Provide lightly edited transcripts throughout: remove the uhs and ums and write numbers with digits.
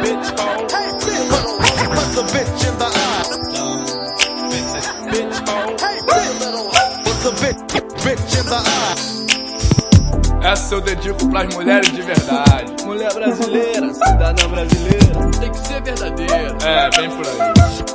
Essa eu dedico pras mulheres de verdade. Mulher brasileira, cidadã brasileira, tem que ser verdadeira. É, bem por aí.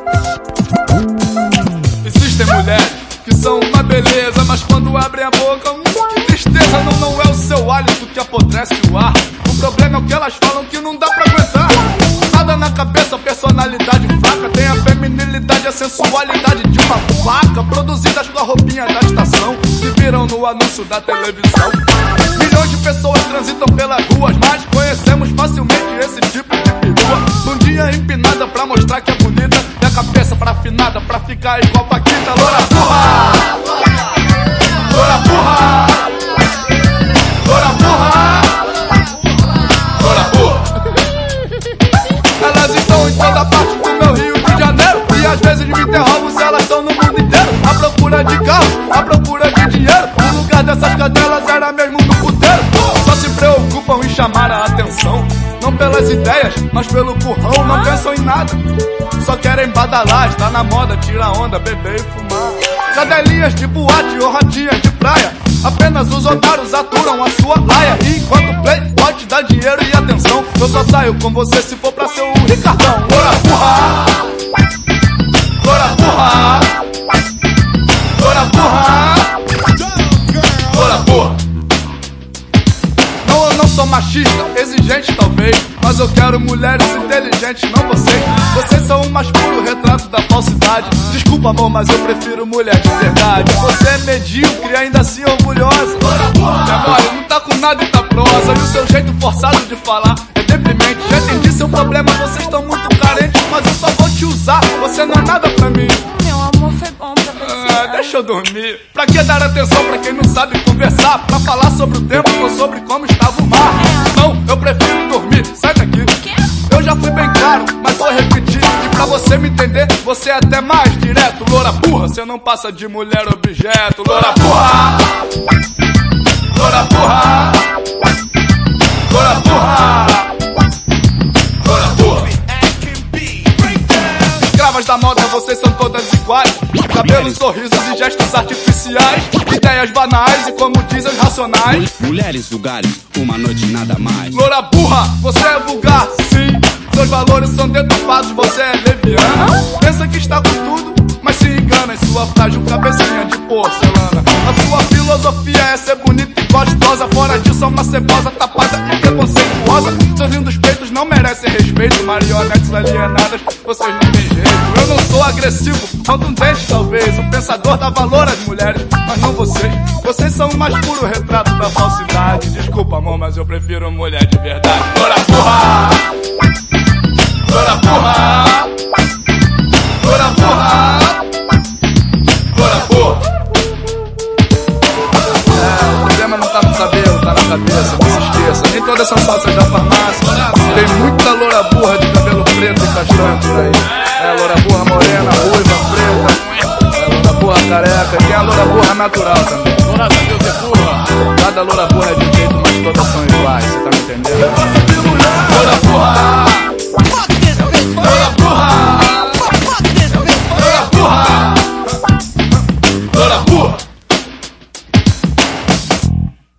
Existem mulheres que são uma beleza, mas quando abrem a boca, que tristeza. Não é o seu hálito que apodrece o ar. O problema é o que elas falam que não dá pra aguentar. Nada na cabeça, personalidade fraca. Tem a feminilidade, a sensualidade de uma vaca. Produzidas com a roupinha da estação, que viram no anúncio da televisão. Milhões de pessoas transitam pelas ruas, mas conhecemos facilmente esse tipo de perua. Bundinha empinada pra mostrar que é bonita, e a cabeça pra afinada pra ficar igual Paquita. Loura burra! Loura burra! Loura burra! Loura burra! Elas estão em toda parte do meu Rio de Janeiro, e às vezes me interrogo se elas estão no mundo inteiro. À procura de carro, à procura de dinheiro. O lugar dessas cadelas era mesmo no puteiro. Só se preocupam em chamar a atenção, não pelas ideias, mas pelo currão. Não pensam em nada, só querem badalar. Está na moda, tira onda, beber e fumar. Cadelinhas de boate ou ratinhas de praia, apenas os otários aturam a sua laia. E enquanto o play pode dar dinheiro e atenção, eu só saio com você se for pra ser o Ricardão. Loura burra! Loura burra! Loura burra! Loura burra! Não, eu não sou machista, exigente talvez, mas eu quero mulheres inteligentes, não vocês. Vocês são o mais puro retrato da falsidade. Desculpa amor, mas eu prefiro mulher de verdade. Você é medíocre e ainda assim orgulhosa. Amor, não tá com nada e tá prosa. E o seu jeito forçado de falar é deprimente. Já entendi seu problema, vocês estão muito carentes, mas eu só vou te usar, você não é nada pra mim. Meu amor, foi bom pra você. Deixa eu dormir. Pra que dar atenção pra quem não sabe conversar? Pra falar sobre o tempo ou sobre como estava o mar? Não, eu prefiro dormir, sai daqui. Eu já fui bem claro, mas vou repetir. E pra você me entender, você é até mais direto. Loura burra, você não passa de mulher objeto. Loura burra! Loura burra! Loura burra! Loura burra! Escravas da moda, vocês são todas iguais. Cabelos, sorrisos e gestos artificiais. Ideias banais e como dizem os racionais. Mulheres vulgares, uma noite nada mais. Loura burra, você é vulgar, sim. Seus valores são deturpados, você é leviana. Pensa que está com tudo, mas se engana em sua frágil cabecinha de porcelana. A sua filosofia é ser bonita e gostosa. Fora disso é uma cebosa tapada e preconceituosa. Seus lindos peitos não merecem respeito. Marionetes alienadas, vocês não têm jeito. Eu não sou agressivo, contundente talvez. O pensador dá valor às mulheres, mas não vocês. Vocês são o mais puro retrato da falsidade. Desculpa amor, mas eu prefiro mulher de verdade. Loura burra! Loura burra! Loura burra! Loura burra! O problema não tá no cabelo, tá na cabeça, não se esqueça. Nem todas são falsas da farmácia. Tem muita loura burra de cabelo preto e castanho por aí. É loura burra morena, ruiva, preta. É loura burra careca. E tem a loura burra natural também. Loura Deus é burra. Cada loura burra é de um jeito, mas todas são iguais, você tá me entendendo? Loura burra!